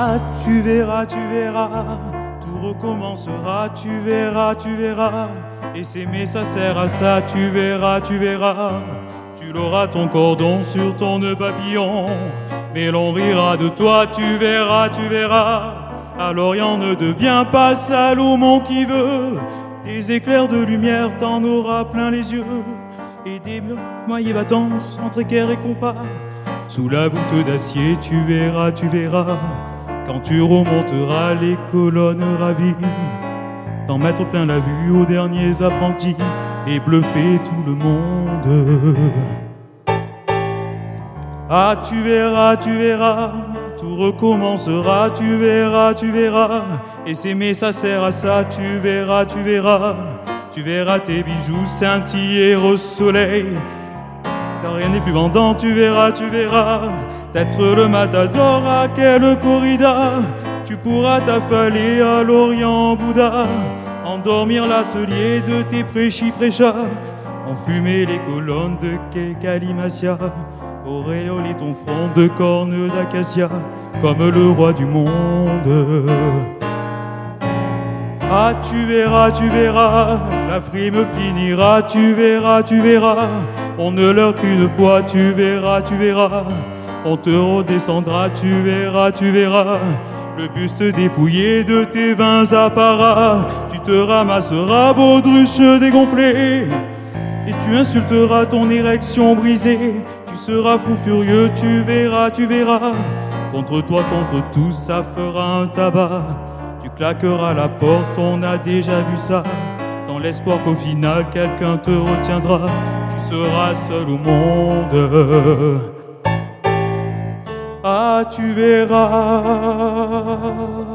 tu verras, tout recommencera, tu verras, et s'aimer ça sert à ça, tu verras, tu l'auras ton cordon sur ton nœud papillon, mais l'on rira de toi, tu verras, alors rien ne devient pas Salomon qui veut, des éclairs de lumière t'en auras plein les yeux, et des mailles battants entre équerre et compas. Sous la voûte d'acier, tu verras, quand tu remonteras les colonnes ravies, t'en mettre plein la vue aux derniers apprentis et bluffer tout le monde. Ah, tu verras, tout recommencera, tu verras, et s'aimer ça sert à ça, tu verras, tu verras tes bijoux scintiller au soleil. Ça rien n'est plus vendant, tu verras, d'être le matador à quelle corrida, tu pourras t'affaler à l'Orient Bouddha, endormir l'atelier de tes prêchis-prêchats, enfumer les colonnes de Calimatia, auréoler ton front de cornes d'acacia, comme le roi du monde. Ah, tu verras, la frime finira, tu verras, on ne leurre qu'une fois, tu verras, on te redescendra, tu verras, le buste dépouillé de tes vains apparats, tu te ramasseras, baudruche dégonflé, et tu insulteras ton érection brisée, tu seras fou furieux, tu verras, contre toi, contre tous, ça fera un tabac. Tu claqueras la porte, on a déjà vu ça, dans l'espoir qu'au final quelqu'un te retiendra, tu seras seul au monde. Ah, tu verras.